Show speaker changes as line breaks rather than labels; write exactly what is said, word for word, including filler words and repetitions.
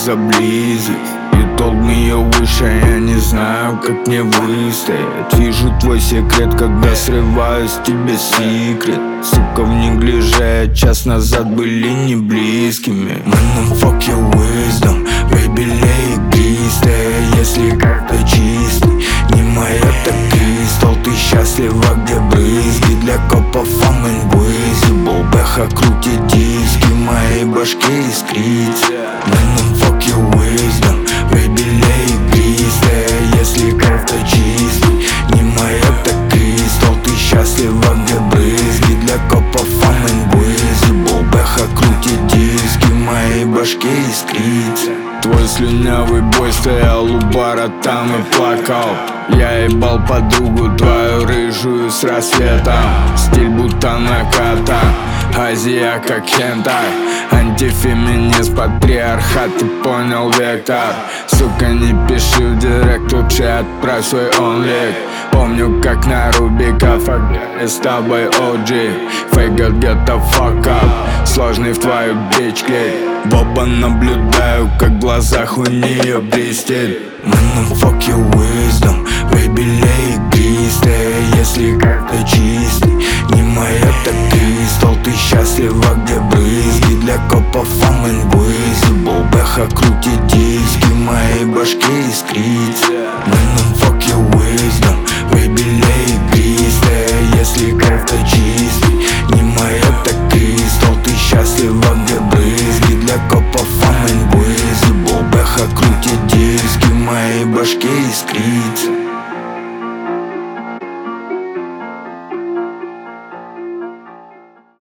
за близость. И told me you wish, а я не знаю, как мне выстоять. Вижу твой секрет, когда срываю с тебя секрет. Сука, в неглиже час назад были не близкими. Man, fuck your wisdom, baby, lay игристая. Если как-то чистый, не моя, так кристалл. Ты счастлива, где брызги, для копов I'm invisible. Бэха крутит диски, в моей башке искрит. Man, fuck your wisdom, baby, lay игристая. Если как-то чистый, не моя, так кристалл. Ты счастлива, где брызги, для копов I'm invisible. Бэха крутит диски, в моей башке искрит. Твой слюнявый бой стоял у бара там и плакал. Я ебал подругу твою рыжую с рассветом. Стиль будто наката, Азия как хентай. Антифеминист, патриархат, ты понял вектор. Сука, не пиши в директ, лучше отправь свой онлик. Помню, как на Рубиков играли с тобой о джи. Fake God, get the fuck up, сложный в твою бич клей. Боба, наблюдаю, как в глазах у нее блестит. Man, fuck your wisdom, baby, lay игристая. Если как-то чистый, не моя, так кристалл. Ты счастлива, где брызги, для копов I'm invisible. Бэха крутит диски, в моей башке искрит. Man, fuck your wisdom, baby, lay игристая. Если как-то чистый, не моя, так кристалл. Ты счастлива, где брызги, для копов I'm invisible. Бэха крутит диски, в моей башке искрит.